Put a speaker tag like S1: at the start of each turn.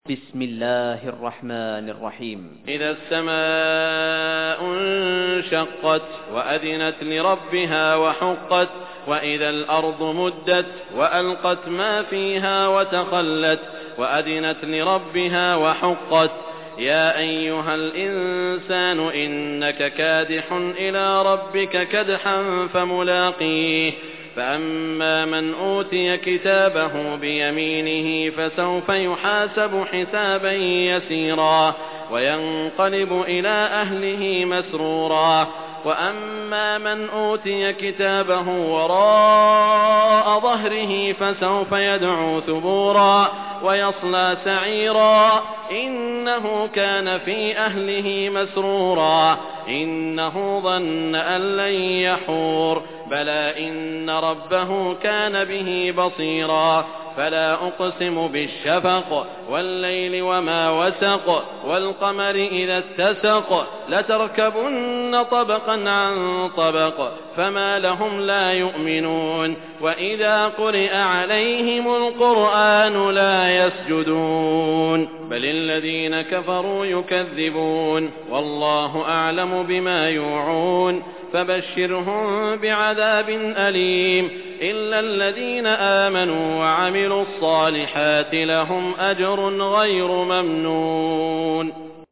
S1: بسم الله الرحمن الرحيم.
S2: إذا السماء انشقت وأذنت لربها وحقت وإذا الأرض مدت وألقت ما فيها وتخلت وأذنت لربها وحقت يا أيها الإنسان إنك كادح إلى ربك كدحا فملاقيه فأما من أوتي كتابه بيمينه فسوف يحاسب حسابا يسيرا وينقلب إلى أهله مسرورا وأما من أوتي كتابه وراء ظهره فسوف يدعو ثبورا ويصلى سعيرا إنه كان في أهله مسرورا إنه ظن أن لن يحور بلى إن ربه كان به بصيرا فلا أقسم بالشفق والليل وما وسق والقمر إذا اتسق لتركبن طبقا عن طبق فما لهم لا يؤمنون وإذا قرئ عليهم القرآن لا يسجدون بل الذين كفروا يكذبون والله أعلم بما يوعون فبشرهم بعذاب أليم إلا الذين آمنوا وعملوا الصالحات لهم أجر غير ممنون.